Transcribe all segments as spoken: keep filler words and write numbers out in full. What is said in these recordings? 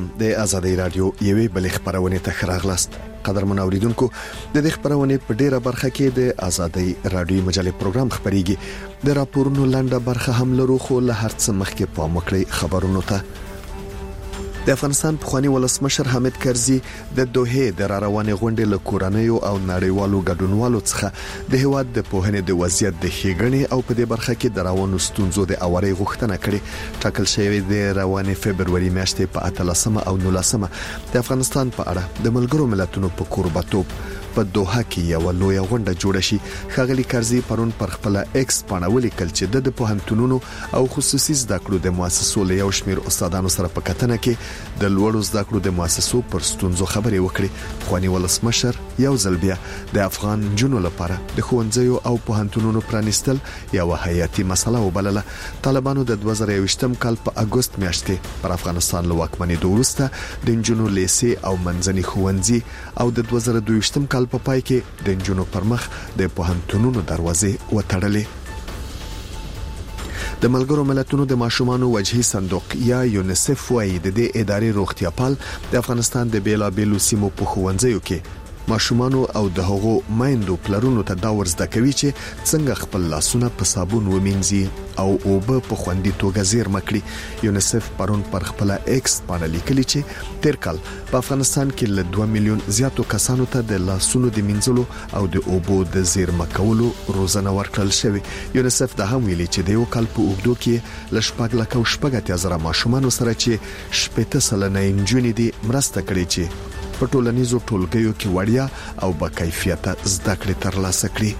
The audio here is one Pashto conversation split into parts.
د ازادي رادیو یوې بلې خبرونه ته راغلاست. قدرمن اوریدونکو، د دې خبرونه په ډیره برخه کې د ازادي رادیو مجلې پروګرام خبريږي. د راپورونو لنډه برخه هم لرو، خو له هر څه مخکې پام وکړئ خبرونو ته. د افغانستان پخوانی ولسمشر حامد کرزي د دوحه د روانې غونډې له کورنیو او نړیوالو ګډونوالو څخه د هیواد د پوهنې د وضعیت د ښېګڼې او په دې برخه کې د روانو ستونزو د اوري غوښتنه کړې. ټاکل شوی د روانې فبرवरी میاشتې په اتلسمه او نولسمه د افغانستان په اړه د ملګرو ملتونو په کوربتوب په دوحه کې یو لوی غونډه جوړه شي. ښاغلي کرزي پرون پر خپل ایکس باندې ولیکل چې د پوهنتونونو او خصوصي زده کړو د مؤسسو له یو شمېر استادانو سره په کتنه کې د لوړو زده کړو د مؤسسو پر ستونزو خبرې وکړي. خواني ولسمشر یو ځل بیا د افغان جنونو لپاره د ښوونځیو او پوهنتونونو پرانیستل یو حیاتي مسله وبلله. طالبانو د دوه زره یوویشتم کال په اگست میاشتې پر افغانستان له واکمنۍ وروسته د جنونو لیسې او منځني ښوونځي او د دوه زره دوه ویشتم کال په پای کې د جنونو پر مخ د پوهنتونونو دروازې وتړلې. د ملګرو ملتونو د ماشومانو وجهي صندوق یا یونیسف وايي د دې ادارې روغتیا پال د افغانستان د بیلابېلو سیمو په ښوونځیو کې ماشومانو او د هغو مایندو پلرونو ته دا ورزده کوي چې څنګه خپل لاسونه په صابون ومینځي او اوبه په خوندي توګه زیرمه کړي. یونیسف پرون پر خپل ایکس باندې لیکلي چې تیر کال په افغانستان کې له دوه میلیون زیاتو کسانو ته د لاسونو د مینځلو او د اوبو د زیرمه کولو روزنه ورکړل شوې. یونیسف دا هم ویلي چې د یو کال په اوږدو کې ل شپږ لک او شپږ اتیا زره ماشومان سره چې شپږ سلنه انجونې دي مرسته کړې چې په ټولنیزو ټولګیو کې وړیا او با کیفیته زده کړې ترلاسه کړي.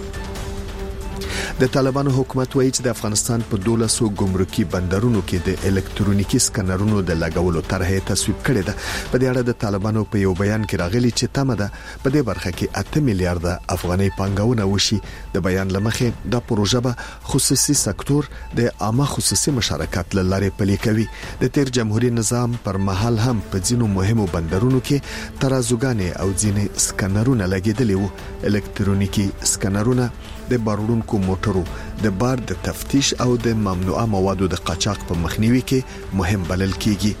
د طالبانو حکومت وایي چې د افغانستان په دولسو ګمرکي بندرونو کې د الکترونیکي سکنرونو د لګولو طرحه تصویب کړې ده. په دې اړه د طالبانو په یو بیان کې راغلي چې تمه ده په دې برخه کې اته میلیارډ افغانۍ پانګونه وشي. د بیان لمخې د پروژه به خصوصي سکتور د عامه خصوصي مشارکت لاره پلي کوي. د تیر جمهوریت نظام پر مهال هم په ځینو مهمو بندرونو کې ترازوګانې او ځینې سکنرونه لګیدلي وو. الکترونیکي سکنرونه د بارونکو موټرو د بار د تفتیش او د ممنوعه موادو د قاچاق په مخنیوي کې مهم بلل کیږي.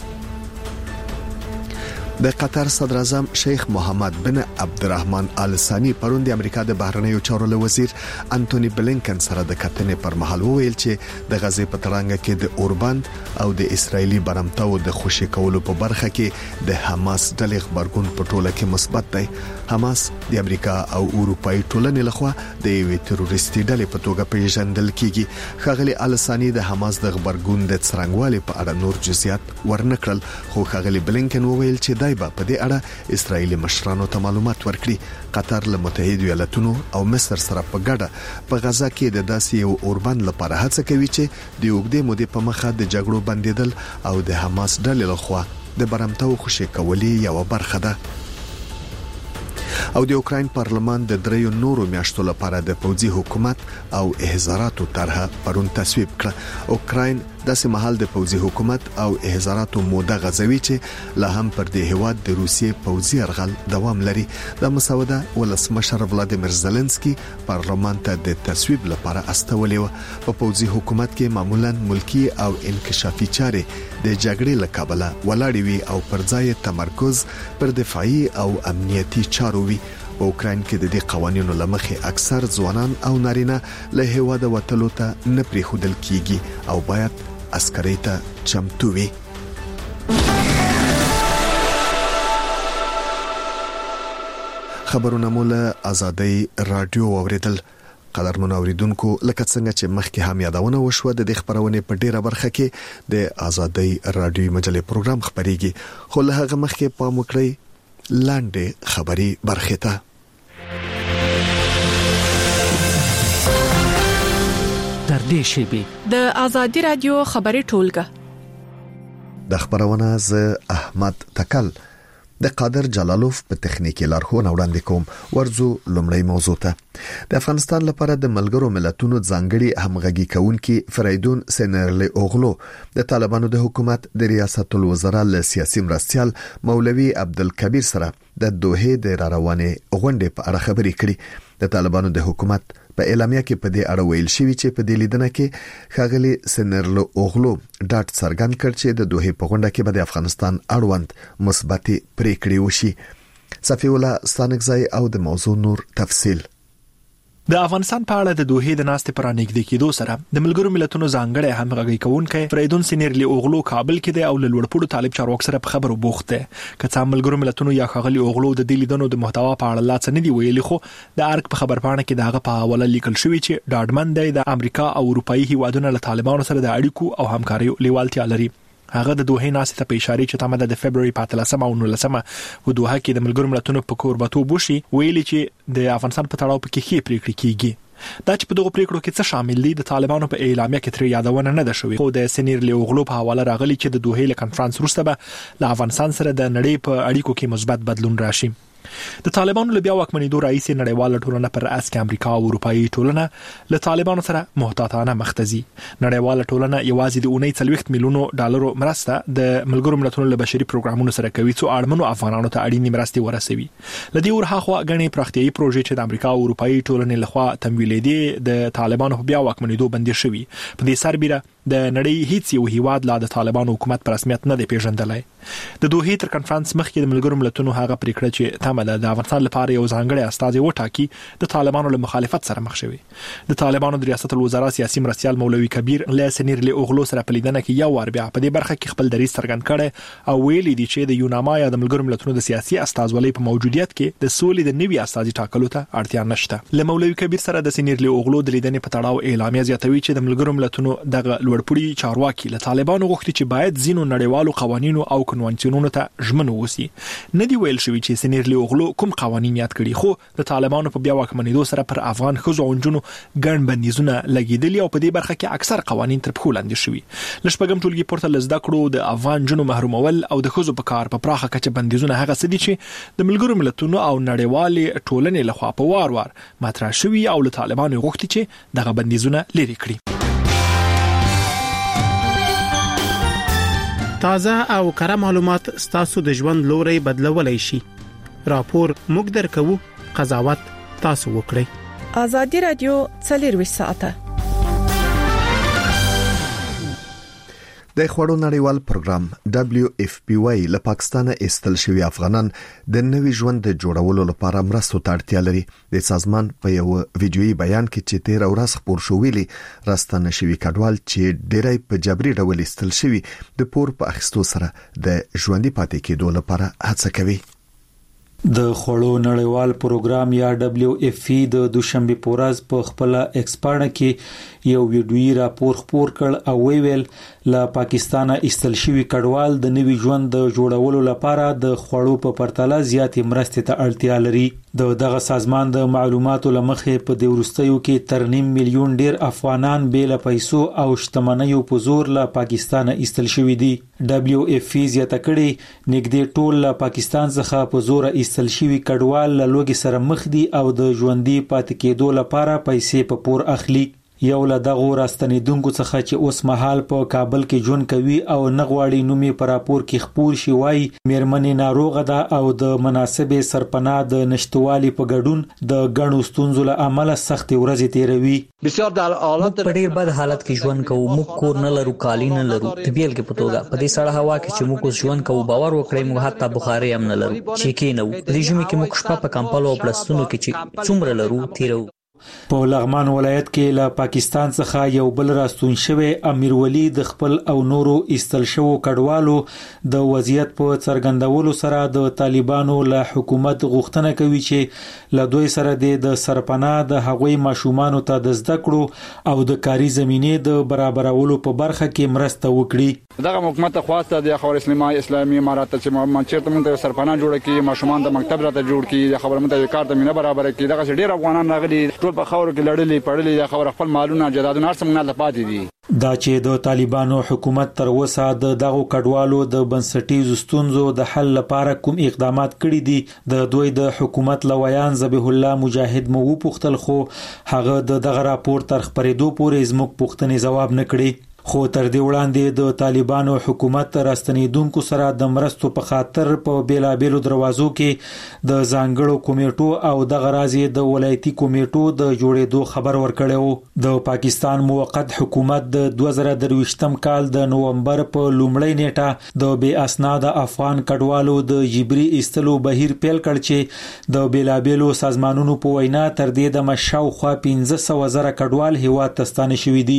د قطر صدر اعظم شیخ محمد بن عبدالرحمن آل ثانی پرون د امریکا د بهرنیو چارو له وزیر انټونی بلینکن سره د کتنې پر مهال وویل چې د غزې په ترانګه کې د اوربند او د اسرایلی برمتاو د خوشی کولو په برخه کې د حماس ډلې خبرګون په ټوله کې مثبت دی. حماس د امریکا او اروپאי ټولنې لخوا د یوې تروریستي ډلې په توګه پیژندل کیږي. ښاغلي آل ثانی د حماس د خبرګون د څرنګوالي په اړه نور جزئیات ورنکړل، خو ښاغلي بلینکن وویل چې دایبه په دې اړه اسرایلی مشرانو ته معلومات ورکړي. قطر له متحده ایالاتونو او مصر سره په ګډه په غزا کې د داسې یو اوربند لپاره هڅه کوي چې د اوږدې مودې په مخه د جګړو بندیدل او د حماس ډلې لخوا د برمتاو خوشی کولې یو برخه ده. او د اوکراین پارلمان د دریو نورو میاشتو لپاره د پوځي حکومت او احزاراتو طرحه پرون تصویب کړه. اوکراین داسې مهال د پوځي حکومت او احزاراتو موده غزوي چې لا هم پر د هیواد د روسیې پوځي ارغل دوام لري. د مسوده ولسمشر ولادیمیر زيلنسکي پارلمان ته د تصویب لپاره استولې و. په پوځي حکومت کې معمولا ملکی او انکشافي چارې د جګړې له کابله ولاړې وي او پر ځای تمرکز پر دفاعي او امنیتي چارو وي. په اوکراین کې د دې قوانینو لمخې اکثر ځوانان او نارینه له هیواده وتلو ته نه پریښودل کیږي او باید عسکري ته چمتو وي. خبرونه مولا ازادي رادیو اوریدل. قدرمن اوریدونکو، لکه څنګه چې مخکې هم یادونه وشوه د دې خبرونه په ډیره برخه کې د ازادي رادیو مجلې پروګرام خبريږي، خو له هغه مخکې پام وکړئ لاندې خبري برخه ته. تر دې شیبې د ازادي رادیو خبري ټولګه د خبرونه ز احمد تکل د قادر جلالوف په تخنیکی لارښوونه وړاندې کوم. ورزو لومړی موضوع ته. د افغانستان لپاره د ملګرو ملتونو ځانګړي همغږي کوونکي فریدون سینرلی اوغلو د طالبانو د حکومت د ریاست الوزرا له سیاسي مرستيال مولوي عبدالکبیر سره د دوحه د روانې غونډې په اړه خبرې کړې. د طالبانو د حکومت په اعلامیه کې په دې اړه ویل شوی چې په دې لیدنه کې ښاغلي سنرلو اوغلو ډاټ څرګند کړ چې د دوه په غونډه کې به د افغانستان اړوند مثبت پریکړې وشي. صفی الله ستانکزای او د موضوع نور تفصیل. د افغانستان په اړه د دوه د ناستې پر نږدې کېدو سره د ملګرو ملتونو ځانګړی همغږي کوونکی فریدون سینیرلی اوغلو کابل کې دی او له لوړپوړو طالب چارواکو سره په خبرو بوخت دی. که څه ملګرو ملتونو یا ښاغلي اوغلو د دې لیدنو د محتوا په اړه لا څه نه دی ویلي، خو د ارګ په خبرپاڼه کې دغه په حواله لیکل شوی چې ډاډمن دی د امریکا او اروپאי هیوادونو له طالبانو سره د اړیکو او همکارۍ لیوالتیا لري. هغه د دوه ناستې ته په اشاره چې تمه د فبرवरी په اتلسمه او نولسمه و دوه کې د ملګرو ملتونو په کوربتوب وشي، ویلي چې د افغانستان په تړاو کې خې پریکړې کیږي. دا چې په دغه پریکړو کې څه شامل دي د طالبانو په اعلامیه کې تر یادونه نه ده شوې، خو د سنیرلی اوغلو په حواله راغلي چې د دوه له کانفرنس وروسته به له افغانستان سره د نړۍ په اړیکو کې مثبت بدلون راشي. د طالبانو له بیا واکمنېدو راځي نړیواله ټولنه پر اس کې امریکا او اروپאי ټولنه له طالبانو سره محتاطانه مختزي. نړیواله ټولنه یوازې د اونۍ څلوېښت میلیونو ډالرو مرسته د ملګرو ملتونو له بشري پروګرامونو سره کوي څو اړمنو افغانانو ته اړینې مرستې ورسوي. لدې ورهاخوا غني پراختیايي پروژې چې د امریکا او اروپאי ټولنې لخوا تمویلېدي د طالبانو په بیا واکمنېدو بندي شوي. په دې سربېره د نړۍ هیڅ یو هیواد لا د طالبانو حکومت په رسمیت نه دی پیژندلای. د دوه تر کانفرنس مخکې د ملګرو ملتونو هغه پریکړه چې تمه ده د افغانستان لپاره یو ځانګړی استازي وټاکي د طالبانو له مخالفت سره مخ شوی. د طالبانو د ریاست الوزرا سیاسي مرستيال مولوي کبیر له سنیرلی اوغلو سره په لیدنه کې یو ور بیا په دې برخه کې خپل دریځ څرګند کړي او ویلي دي چې د یوناما یا د ملګرو ملتونو د سیاسي استازولۍ په موجودیت کې د سولې د نوي استازي ټاکلو ته اړتیا نشته. له مولوي کبیر سره د سنیرلی اوغلو د لیدنې په تړاو اعلامیه زیاتوي چې د ملګرو ملتونو دغه لوړپوړي چارواکي له طالبانو غوښتي چې باید ځینو نړیوالو قوانینو او کنوانسیونونو ته ژمن ووسی. نه دی ویل شوی چې سنیرلی اوغلو کوم قوانین یاد کړي، خو د طالبانو په بیا واکمنېدو سره پر افغان ښځو او نجونو ګڼ بندیزونه لګیدلي او په دې برخه کې اکثر قوانین تر پښو لاندې شوي. لشپږم ټولګي پورته لزده کړو د افغان نجونو محرومول او د ښځو په کار په پراخه کچه بندیزونه هغه څه دي چې د ملګرو ملتونو او نړیوالې ټولنې لخوا په وار وار مطرح شوي او له طالبانو غوښتي چې دغه بندیزونه لرې کړي. تازه او کره معلومات ستاسو د ژوند لوري بدلولای شي. راپور موږ درکو، قضاوت تاسو وکړئ. ازادي رادیو څلور ساعته د خوړو نړیوال پروګرام دبليو اف پی واي له پاکستانه استل شوی افغانان د نوي ژوند د جوړولو لپاره مرستو ته اړتیا لري. د سازمان په یو ویډیويي بیان کې چې تیر ورځ خبر شو ویلي راستنه شوی کډوال چې ډېری په جبري ډول استل شوی د پور په اخیستو سره د ژوندۍ پاتې کېدو لپاره هڅه کوي. د خوړو نړیوال پروګرام یا دبليو اف پی د دوشنبه پورز په خپل ایکسپاړه کې یو ویډیويي راپور خپور کړ او ویل له پاکستانه استل شوی کډوال د نوي ژوند د جوړولو لپاره د خوړو په پرتله زیاتې مرستې ته اړتیا لري. د دغه سازمان د معلوماتو لمخې په د ورستیو کې تر نیم میلیون ډیر افغانان بې له پیسو او شتمنیو په زور له پاکستانه استل شوی دي. دبليو اف پی زیاته کړي نږدې ټول له پاکستان څخه په زور استل شوی کډوال له لوګي سره مخ دي او د ژوندۍ پاتې کېدو لپاره پیسې په پور اخلي. یو له دغه راستنیدونکو څخه چې اوس مهال په کابل کې ژوند کوي او نغواړي نومي په راپور کې خپور شي وای مېرمنې ناروغه ده او د مناسبې سرپناه د نشټوالي په ګډون د غنو ستونزو له امله سخت ورځې تیروي. بسیار د حالت په ډیر بد حالت کې ژوند کوو، موږ کور نه لرو، کالي نه لرو. د بیل کې په توګه په دې سړه هوا کې چې موږ ژوند کوو باور وکړئ موږ حتی بخاري هم نه لرو چې کې نه وو. د ژمي کې موږ شپه په کمپل او پلستونو کې چې څومره لرو تیرو. په لغمان ولایت کې له پاکستان څخه یو بل راستون شوی امیر ولی د خپل او نورو استل شوو کډوالو د وضعیت په څرګندولو سره د طالبانو له حکومت غوښتنه کوي چې له دوی سره د سرپناه د هغوی ماشومان ته د زده کړو او د کاري زمینې د برابرولو په برخه کې مرسته وکړي. دغه حکومت خواسته د خبر اسلامي اسلامي امارات چې منچرته مونږ سرپناه جوړ کړي، ماشومان د مکتب راته جوړ کړي، د خبر مونږ کار ته نه برابر کړي. دغه ډیر افغانان راغلي ټول په خاور کې لړلې پړلې د خبر خپل مالونه جدادونه ارسم نه لپاتې دي. دا چې د طالبانو حکومت تر اوسه د دغه کډوالو د بنسټیزو ستونزو د حل لپاره کوم اقدامات کړي دي د دوی د حکومت لویان ذبیح الله مجاهد مو وپوښتل خو هغه د دغه راپور تر خبرېدو پورې زموږ پوښتنې جواب نه کړي. خو تر دې وړاندې د طالبانو حکومت راستنیدونکو سره د مرستو په خاطر په بیلابېلو دروازو کې د ځانګړو کمیټو او د غرازي د ولایتي کمیټو د جوړېدو خبر ورکړیو. د پاکستان موقت حکومت د دوه زره درویشتم کال د نومبر په لومړۍ نیټه د بې اسناد افغان کډوالو د جبري ایستلو بهیر پیل کړ چې د بیلابېلو سازمانونو په وینا تر دې د مشاوخوا پنځه سوه زره کډوال هیواد ته ستانه شوي دي.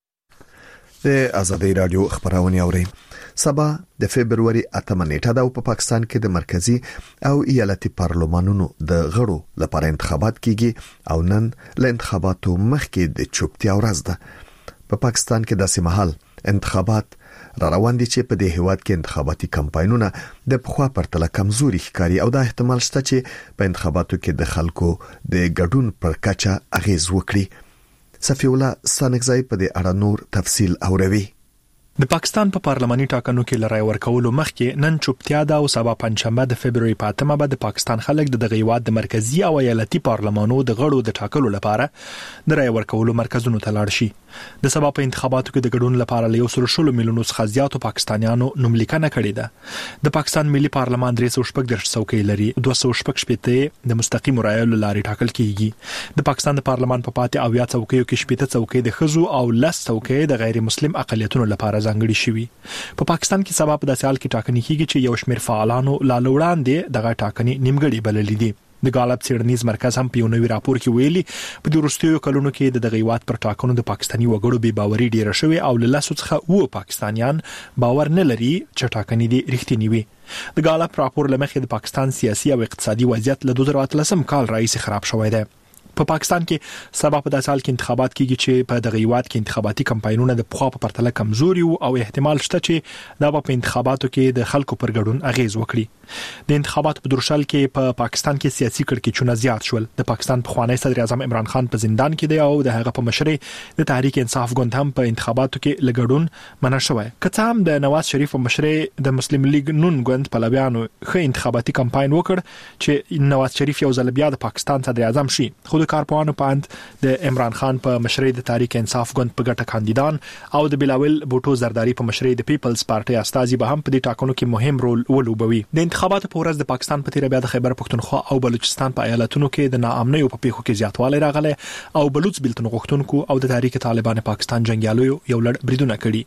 د آزادۍ رادیو خبرونه اوري. سبا د فبرवरी اتمه نیټه ده او په پاکستان کې د مرکزی او ایالتي پارلمانونو د غړو لپاره انتخابات کیږي او نن ل انتخاباتو مخکې د چوپتیا ورځ ده. په پاکستان کې داسې مهال انتخابات را روان دي چې په دې هیواد کې انتخاباتي کمپاینونه د پخوا پرتله کمزوري ښکاري او دا احتمال شته چې په انتخاباتو کې د خلکو د ګډون پر کچه اغیز وکړي. صفی الله سانګزای په دې اړه نور تفصیل اوروي. د پاکستان په پا پارلماني ټاکنو کې لړۍ ورکولو مخکې نن چوپتیا ده او سبا پنځشنبه د فبرवरी په اتمه به د پاکستان خلک د دغه هیواد د مرکزی او ایالتي پارلمانو د غړو د ټاکلو لپاره د رای ورکولو مرکزونو ته لاړ شي. د سبا په انتخاباتو کې د ګډون لپاره له یو سل شل میلیونو څخه زیاتو پاکستانیانو نوملیکنه کړې ده. د پاکستان ملي پارلمان درې سوه شپږ دېرش څوکۍ لري. دوه سوه شپږ شپېته د مستقیم رایو لارې ټاکل کیږي. د پاکستان د پارلمان په پاتې اویا څوکیو کې شپېته څوکۍ د ښځو او لس څوکۍ د غیر مسلم اقلیتونو لپاره ځانګړي شوي. په پا پاکستان کې سبا په داسې حال کې ټاکنې کیږي چې یو شمېر فعالانو لا وړاندې دغه ټاکنې نیمګړې بللې دي. د غالب څېړنیز مرکز هم په یو نوي راپور کې ویلي په د وروستیو کلونو کې د دغه هیواد پر ټاکنو د پاکستاني وګړو بې باوري ډیره شوې او له لسو څخه اووه پاکستانیان باور نه لري چې ټاکنې دي رښتینې وي. د غالب راپور لمخې د پاکستان سیاسي او اقتصادي وضعیت له دوه زره اتلسم کال راهیسې خراب شوی دی. په پا پاکستان کې سبا په داسې حال کې انتخابات کیږي چې په دغه هیواد کې انتخاباتي کمپاینونه د پخوا په پرتله کمزوري او احتمال شته چې دا په انتخاباتو کې د خلکو پر ګډون اغیز وکړي. د انتخاباتو په درشل کې په پا پاکستان کې سیاسي کړکېچونه زیات شول. د پاکستان پخوانی صدر اعظم عمران خان په زندان کې دی او د هغه په مشرۍ د تحریک انصاف ګوند هم په انتخاباتو کې لګډون منع شوی. که څه هم د نواز شریف په مشرۍ د مسلم لیگ نون ګوند پلویانو ښه انتخاباتي کمپاین وکړ چې نواز شریف یو ځل بیا د پاکستان صدر اعظم شي، خو د کارپوهانو په اند د عمران خان په مشرۍ د تحریک انصاف ګوند په ګټه کاندیدان او د بلاول بوټو زرداری په مشرۍ د پیپلز پارټي استازي به هم په دې ټاکنو کې مهم رول ولوبوي. د انتخاباتو په ورځ د پاکستان په تیره بیا د خیبر پښتونخوا او بلوچستان په ایالتونو کې د ناامنۍ په پیښو کې زیاتوالی راغلی او بلوچ بیلتون غوښتونکو او د تحریک طالبان پاکستان جنگیالیو یو لړ بریدونه کړي.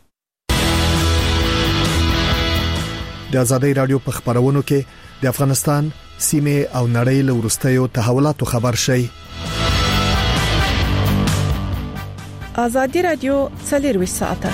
د آزادۍ رادیو په خبرونو کې د افغانستان سیمه او نړۍ له وروستیو تحولاتو خبر شي. آزادۍ رادیو څلور ساعته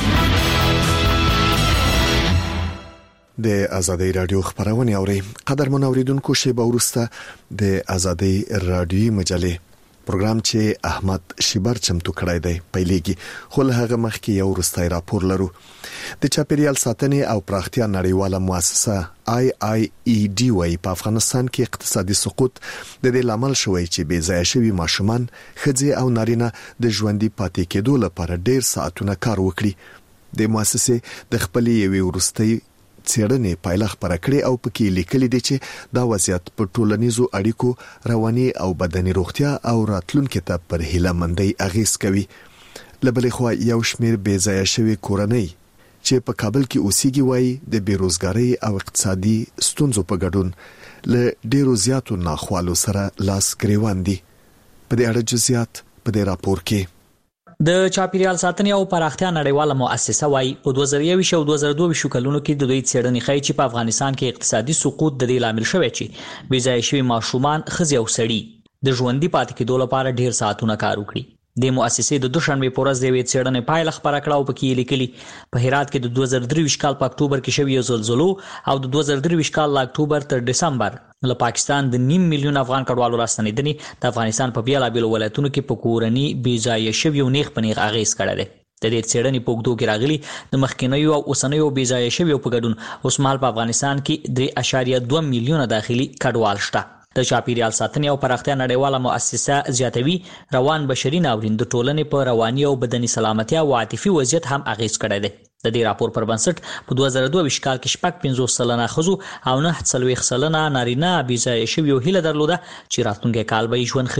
د آزادۍ رادیو خبرونه اوري. قدرمن اوریدونکو شیبه ورسته د آزادۍ رادیو مجلې پروګرام چې احمد شیبر چمتو کړی دی پیلېږي، خو له هغه مخکې یو وروستی راپور لرو. د چاپیریال ساتنې او پراختیا نړیواله مؤسسه آی آی ای ډي وايي په افغانستان کې اقتصادي سقوط د دې لامل شوی چې بې ځایه شوي ماشومان، ښځې او نارینه د ژوندۍ پاتې کېدو لپاره ډېر ساعتونه کار وکړي. د مؤسسې د خپلې یوې وروستۍ څېړنې پایله خبره کړې او پکې لیکلي دي چې دا وضعیت په ټولنیزو اړیکو، رواني او بدني روغتیا او راتلونکي ته پر هیله مندۍ اغیز کوي. له بلې خوا یو شمېر بې ځایه شوي کورنۍ چې په کابل کې اوسېږي وايي د بیروزګارۍ او اقتصادي ستونزو په ګډون له ډېرو زیاتو ناخوالو سره لاس ګریوان دي. په دې اړه جزئیات په دې راپور کې. د چاپیریال ساتنې او پراختیا نړیواله مؤسسه وايي په دوه زره یو او دوه زره دوه کلونو کې د دوی څېړنې ښیي چې په افغانستان کې اقتصادي سقوط د دې لامل شوی چې بې ځایه شوي ماشومان، ښځې او سړي د ژوندۍ پاتې کېدو لپاره ډېر ساعتونه کار وکړي. د مؤسسې د دوشنبه په ورځ د یوې څېړنې پایله خبره کړه او پکې لیکلي په هرات کې د دوه زره درې کال په اکتوبر کې شوی زلزلو او د دوه زره درې کال له اکتوبر تر دسمبر له پاکستان د نیم میلیون افغان کډوالو راستنېدنې د افغانستان په بیلابېلو ولایتونو کې په کورني بې ځایه شویو نیغ په نیغ اغیز کړی دی. د دې څېړنې په اوږدو کې راغلي د مخکینیو او اوسنیو بې ځایه شویو په ګډون اوسمهال په افغانستان کې درې اعشاریه دوه میلیونه داخلي کډوال شته. د چاپیریال ساتنې او پراختیا نړیواله مؤسسه زیاتوي روان بشري ناورین د ټولنې په رواني او بدني سلامتیا او عاطفي وضعیت هم اغیز کړی دی. د دې راپور پر بنسټ په دوه زره دوه کال کې شپږ پنځوس سلنه ښځو او نه څلوېښت سلنه نارینه بې ځایه شویو هیله درلوده چې راتلونکی کال به یې ژوند ښه شي.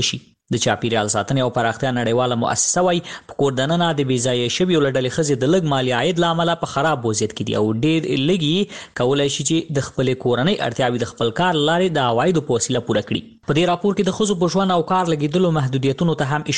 د چاپیریال ساتنې او پراختیا نړیواله مؤسسه وايي په کور دننه د بېځایه شوي ولډلې خزې د لږ مالی عاید لامل په خراب وضعیت کې دي او ډېر لږي کولای شي چې د خپل کورنۍ اړتیاوې د خپل کار لارې د عوایدو په وسیله پوره کړي. په دې راپور کې د خزو په ژوند او کار لګیدلو محدودیتونو ته هم